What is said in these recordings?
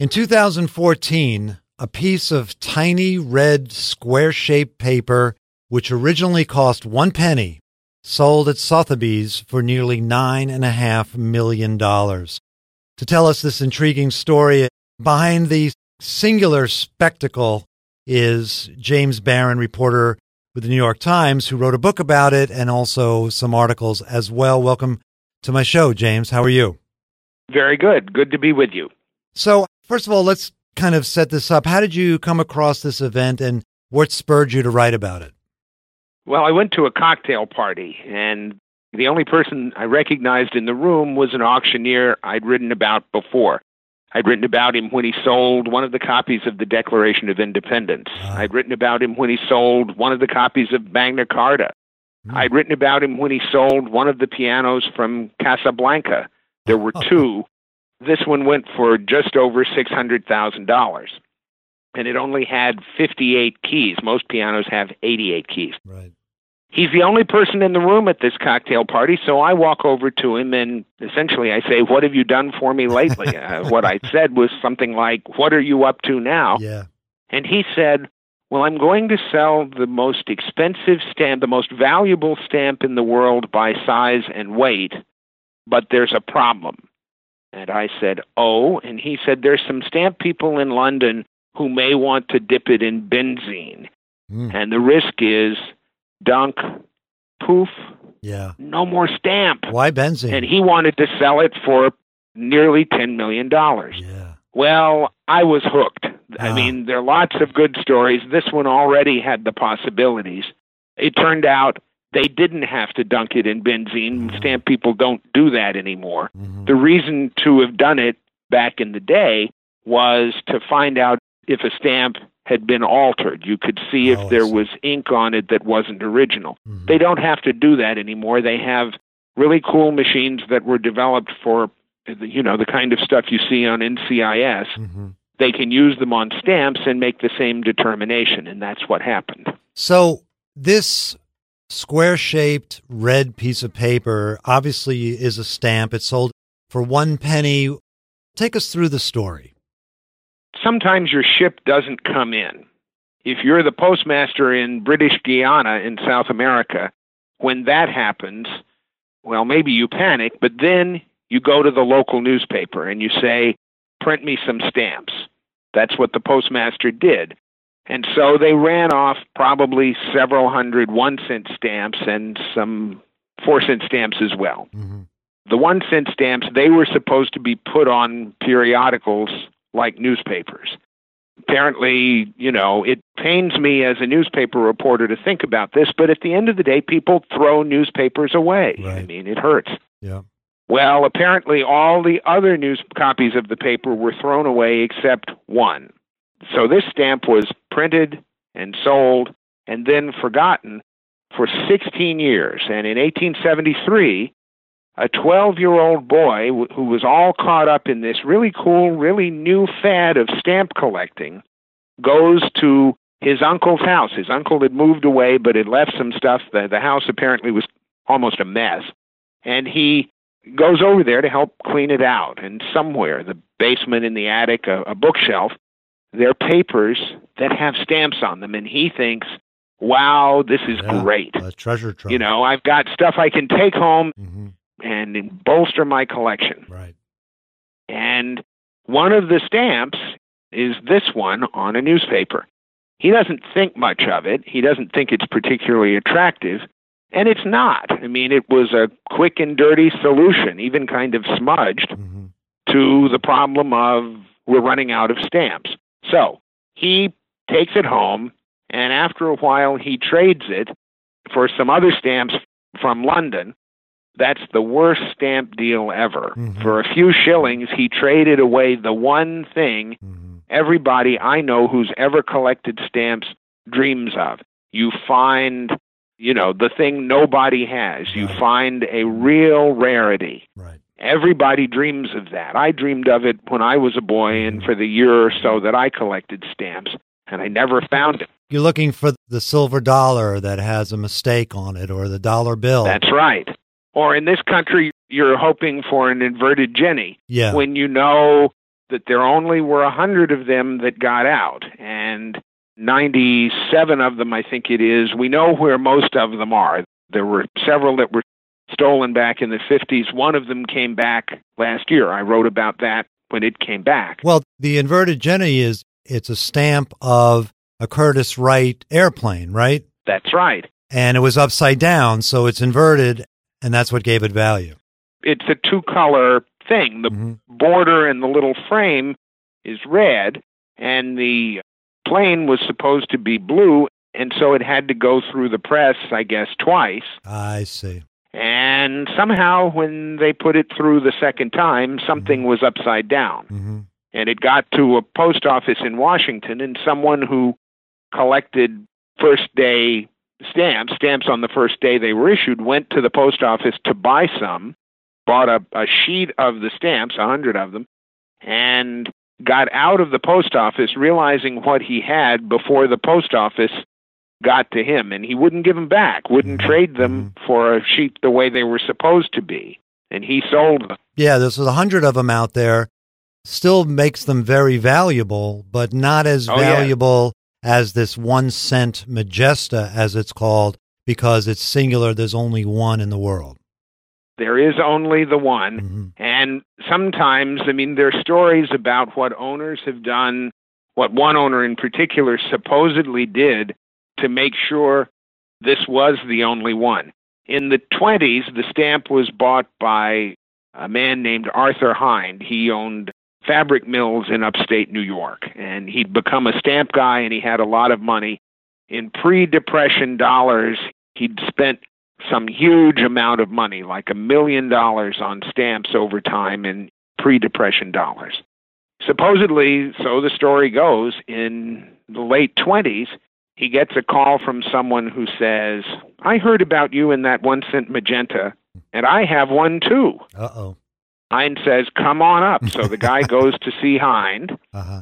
In 2014, a piece of tiny red square-shaped paper, which originally cost 1 penny, sold at Sotheby's for nearly $9.5 million. To tell us this intriguing story, behind the singular spectacle is James Barron, reporter with the New York Times, who wrote a book about it and also some articles as well. Welcome to my show, James. How are you? Very good. Good to be with you. So, first of all, let's kind of set this up. How did you come across this event and what spurred you to write about it? Well, I went to a cocktail party, and the only person I recognized in the room was an auctioneer I'd written about before. I'd written about him when he sold one of the copies of the Declaration of Independence. I'd written about him when he sold one of the copies of Magna Carta. I'd written about him when he sold one of the pianos from Casablanca. There were two. This one went for just over $600,000. And it only had 58 keys. Most pianos have 88 keys. Right. He's the only person in the room at this cocktail party, so I walk over to him and essentially I say, "What have you done for me lately?" What I said was something like, "What are you up to now?" Yeah. And he said, "Well, I'm going to sell the most expensive stamp, the most valuable stamp in the world by size and weight, but there's a problem." And I said, "Oh," and he said, "There's some stamp people in London who may want to dip it in benzene. And the risk is dunk, poof, no more stamp." Why benzene? And he wanted to sell it for nearly $10 million. Yeah. Well, I was hooked. I mean, there are lots of good stories. This one already had the possibilities. It turned out they didn't have to dunk it in benzene. Stamp people don't do that anymore. The reason to have done it back in the day was to find out if a stamp had been altered. You could see if there was ink on it that wasn't original. They don't have to do that anymore. They have really cool machines that were developed for, the kind of stuff you see on NCIS. They can use them on stamps and make the same determination, and that's what happened. So this square-shaped red piece of paper obviously is a stamp. It's sold for 1 penny. Take us through the story. Sometimes your ship doesn't come in. If you're the postmaster in British Guiana in South America, when that happens, well, maybe you panic, but then you go to the local newspaper and you say, "Print me some stamps." That's what the postmaster did. And so they ran off probably several hundred 1-cent stamps and some 4-cent stamps as well. The 1-cent stamps, they were supposed to be put on periodicals like newspapers. Apparently, it pains me as a newspaper reporter to think about this, but at the end of the day, people throw newspapers away. Right. I mean, it hurts. Yeah. Well, apparently all the other news copies of the paper were thrown away except one. So this stamp was printed and sold and then forgotten for 16 years. And in 1873, a 12-year-old boy who was all caught up in this really cool, really new fad of stamp collecting goes to his uncle's house. His uncle had moved away, but had left some stuff. The house apparently was almost a mess. And he goes over there to help clean it out. And somewhere, the basement, in the attic, a bookshelf, there are papers that have stamps on them. And he thinks, wow, this is great. A treasure trove. I've got stuff I can take home and bolster my collection. Right. And one of the stamps is this one on a newspaper. He doesn't think much of it. He doesn't think it's particularly attractive. And it's not. I mean, it was a quick and dirty solution, even kind of smudged, to the problem of we're running out of stamps. So he takes it home, and after a while he trades it for some other stamps from London. That's the worst stamp deal ever. For a few shillings, he traded away the one thing everybody I know who's ever collected stamps dreams of. You find, the thing nobody has. You find a real rarity. Right. Everybody dreams of that. I dreamed of it when I was a boy and for the year or so that I collected stamps, and I never found it. You're looking for the silver dollar that has a mistake on it, or the dollar bill. That's right. Or in this country, you're hoping for an inverted Jenny. Yeah. When that there only were 100 of them that got out, and 97 of them, I think it is. We know where most of them are. There were several that were stolen back in the 50s. One of them came back last year. I wrote about that when it came back. Well, the inverted Jenny it's a stamp of a Curtiss Wright airplane, right? That's right. And it was upside down, so it's inverted, and that's what gave it value. It's a two-color thing. The border and the little frame is red, and the plane was supposed to be blue, and so it had to go through the press, I guess, twice. I see. And somehow, when they put it through the second time, something was upside down. And it got to a post office in Washington, and someone who collected first-day stamps on the first day they were issued, went to the post office to buy some, bought a sheet of the stamps, 100 of them, and got out of the post office realizing what he had before the post office got to him, and he wouldn't give them back, wouldn't trade them for a sheet the way they were supposed to be, and he sold them. Yeah, there's 100 of them out there. Still makes them very valuable, but not as valuable as this 1 cent Magesta, as it's called, because it's singular. There's only one in the world. There is only the one. And sometimes, I mean, there are stories about what owners have done, what one owner in particular supposedly did to make sure this was the only one. In the 20s, the stamp was bought by a man named Arthur Hind. He owned fabric mills in upstate New York, and he'd become a stamp guy, and he had a lot of money. In pre-Depression dollars, he'd spent some huge amount of money, like $1 million on stamps over time in pre-Depression dollars. Supposedly, so the story goes, in the late 20s, he gets a call from someone who says, "I heard about you in that 1 cent Magenta, and I have one too." Uh-oh. Hind says, "Come on up." So the guy goes to see Hind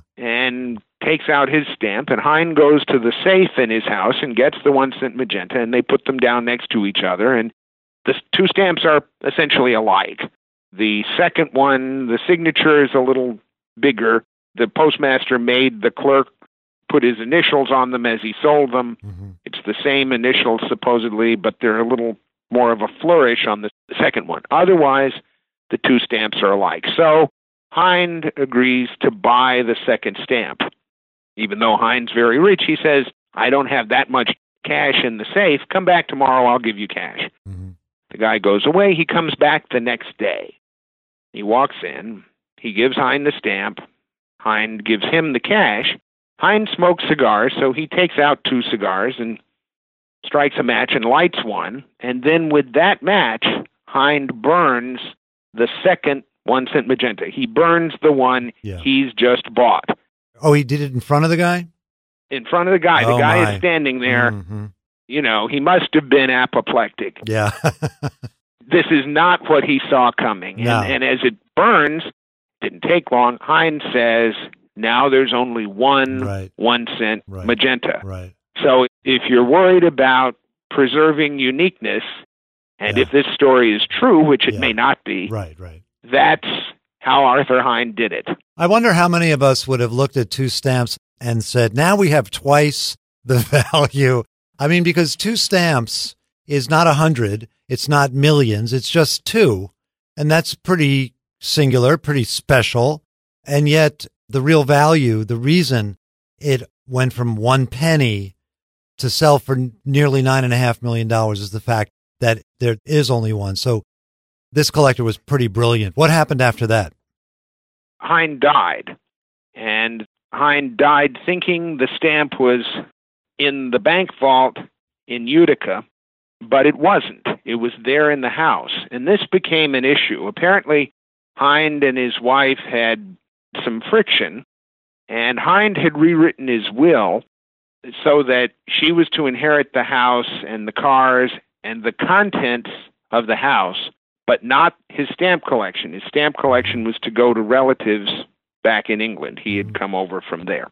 and takes out his stamp, and Hind goes to the safe in his house and gets the 1 cent Magenta, and they put them down next to each other, and the two stamps are essentially alike. The second one, the signature is a little bigger. The postmaster made the clerk put his initials on them as he sold them. It's the same initials, supposedly, but they're a little more of a flourish on the second one. Otherwise, the two stamps are alike. So Hind agrees to buy the second stamp. Even though Hind's very rich, he says, "I don't have that much cash in the safe. Come back tomorrow, I'll give you cash." The guy goes away. He comes back the next day. He walks in. He gives Hind the stamp. Hind gives him the cash. Hind smokes cigars, so he takes out 2 cigars and strikes a match and lights one. And then with that match, Hind burns the second 1 cent Magenta. He burns the one he's just bought. Oh, he did it in front of the guy? In front of the guy. The guy is standing there. You know, he must have been apoplectic. Yeah. This is not what he saw coming. No. And as it burns, didn't take long, Hind says, "Now there's only one 1 cent Magenta." Right. So if you're worried about preserving uniqueness, and if this story is true, which it may not be, that's how Arthur Hind did it. I wonder how many of us would have looked at 2 stamps and said, now we have twice the value. I mean, because 2 stamps is not 100, it's not millions, it's just 2. And that's pretty singular, pretty special. And yet the real value, the reason it went from 1 penny to sell for nearly $9.5 million is the fact that there is only one. So this collector was pretty brilliant. What happened after that? Hind died. And Hind died thinking the stamp was in the bank vault in Utica, but it wasn't. It was there in the house. And this became an issue. Apparently, Hind and his wife had some friction, and Hind had rewritten his will so that she was to inherit the house and the cars and the contents of the house, but not his stamp collection. His stamp collection was to go to relatives back in England. He had come over from there.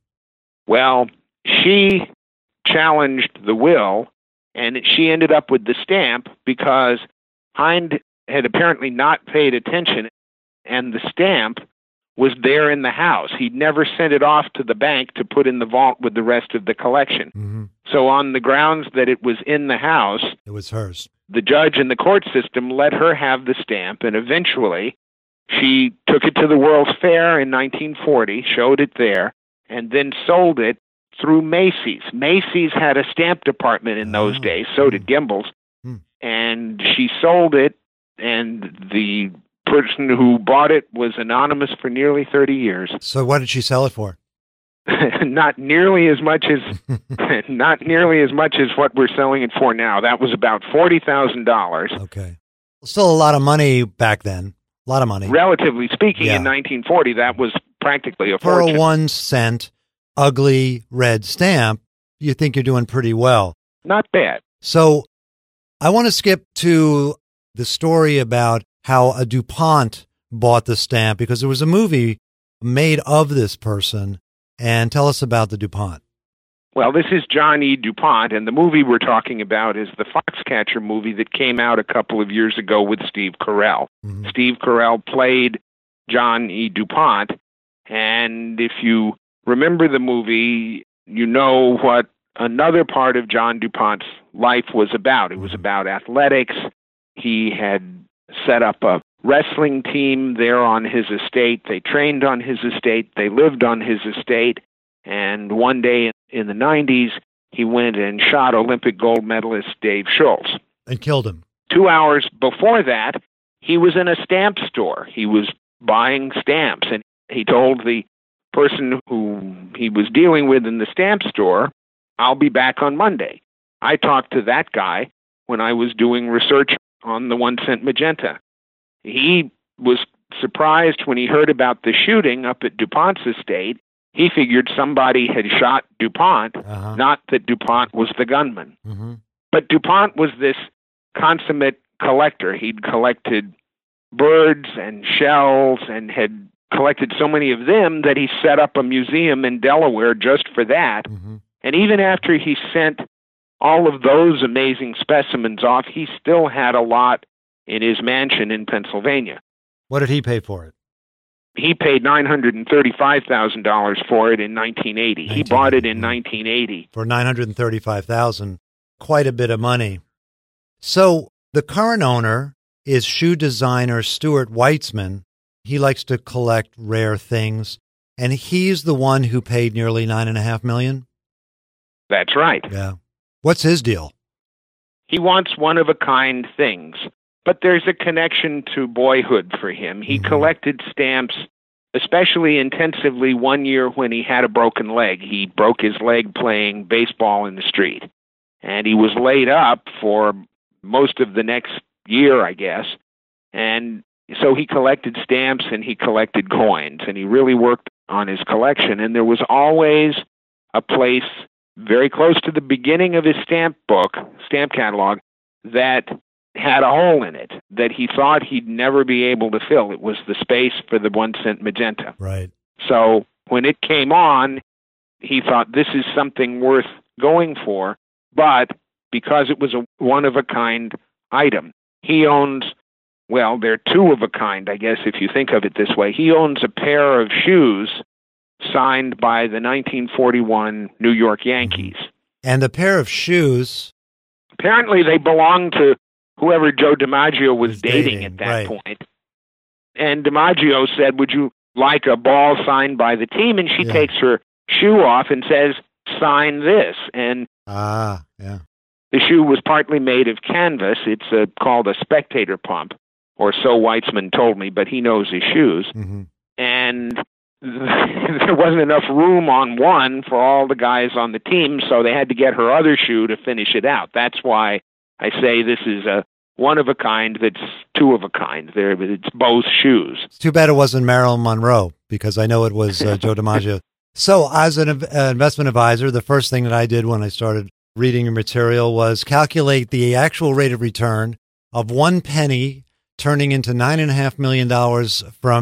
Well, she challenged the will, and she ended up with the stamp because Hind had apparently not paid attention, and the stamp was there in the house. He'd never sent it off to the bank to put in the vault with the rest of the collection. Mm-hmm. So on the grounds that it was in the house, It was hers. the judge in the court system let her have the stamp, and eventually she took it to the World's Fair in 1940, showed it there, and then sold it through Macy's. Macy's had a stamp department in those days, so did Gimbel's. And she sold it, and the person who bought it was anonymous for nearly 30 years. So what did she sell it for? Not nearly as much as what we're selling it for now. That was about $40,000. Okay. Still a lot of money back then. A lot of money. Relatively speaking, in 1940, that was practically a For fortune. a 1 cent ugly red stamp, you think you're doing pretty well. Not bad. So I want to skip to the story about how a DuPont bought the stamp, because there was a movie made of this person. And tell us about the DuPont. Well, this is John E. DuPont, and the movie we're talking about is the Foxcatcher movie that came out a couple of years ago with Steve Carell. Mm-hmm. Steve Carell played John E. DuPont, and if you remember the movie, you know what another part of John DuPont's life was about. It was about athletics. He had set up a wrestling team there on his estate. They trained on his estate. They lived on his estate. And one day in the 90s, he went and shot Olympic gold medalist Dave Schultz. And killed him. 2 hours before that, he was in a stamp store. He was buying stamps, and he told the person who he was dealing with in the stamp store, "I'll be back on Monday." I talked to that guy when I was doing research on the 1 cent magenta. He was surprised when he heard about the shooting up at DuPont's estate. He figured somebody had shot DuPont, not that DuPont was the gunman. Mm-hmm. But DuPont was this consummate collector. He'd collected birds and shells and had collected so many of them that he set up a museum in Delaware just for that. Mm-hmm. And even after he sent all of those amazing specimens off, he still had a lot in his mansion in Pennsylvania. What did he pay for it? He paid $935,000 for it in 1980. He bought it in 1980. For $935,000, quite a bit of money. So the current owner is shoe designer Stuart Weitzman. He likes to collect rare things, and he's the one who paid nearly $9.5 million. That's right. Yeah. What's his deal? He wants one-of-a-kind things, but there's a connection to boyhood for him. He collected stamps, especially intensively, one year when he had a broken leg. He broke his leg playing baseball in the street, and he was laid up for most of the next year, I guess. And so he collected stamps and he collected coins, and he really worked on his collection. And there was always a place very close to the beginning of his stamp catalog, that had a hole in it that he thought he'd never be able to fill. It was the space for the 1 cent magenta. Right. So when it came on, he thought this is something worth going for, but because it was a one-of-a-kind item, he owns, well, they're two of a kind, I guess, if you think of it this way. He owns a pair of shoes signed by the 1941 New York Yankees. And the pair of shoes... Apparently they belonged to whoever Joe DiMaggio was dating at that point. And DiMaggio said, "Would you like a ball signed by the team?" And she takes her shoe off and says, "Sign this." And the shoe was partly made of canvas. It's called a spectator pump, or so Weitzman told me, but he knows his shoes. Mm-hmm. And there wasn't enough room on one for all the guys on the team, so they had to get her other shoe to finish it out. That's why I say this is a one-of-a-kind that's two-of-a-kind. It's both shoes. It's too bad it wasn't Marilyn Monroe, because I know it was Joe DiMaggio. So as an investment advisor, the first thing that I did when I started reading your material was calculate the actual rate of return of 1 penny turning into $9.5 million from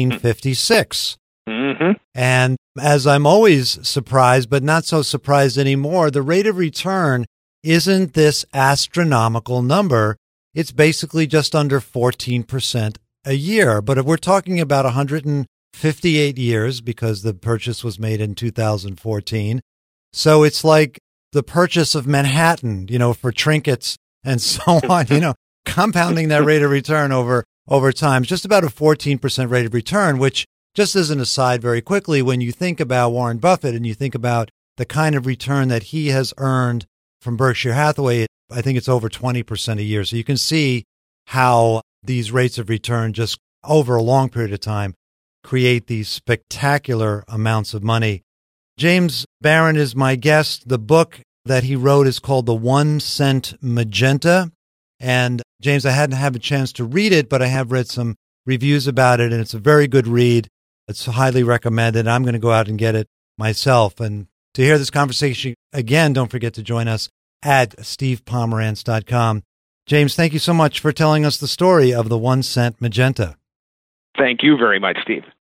1856. Mm-hmm. And as I'm always surprised, but not so surprised anymore, the rate of return isn't this astronomical number. It's basically just under 14% a year. But if we're talking about 58 years because the purchase was made in 2014. So it's like the purchase of Manhattan, for trinkets and so on, compounding that rate of return over time. It's just about a 14% rate of return, which, just as an aside very quickly, when you think about Warren Buffett and you think about the kind of return that he has earned from Berkshire Hathaway, I think it's over 20% a year. So you can see how these rates of return just over a long period of time create these spectacular amounts of money. James Barron is my guest. The book that he wrote is called The 1 Cent Magenta. And James, I hadn't had a chance to read it, but I have read some reviews about it, and it's a very good read. It's highly recommended. I'm going to go out and get it myself. And to hear this conversation again, don't forget to join us at stevepomerantz.com. James, thank you so much for telling us the story of the 1 Cent Magenta. Thank you very much, Steve.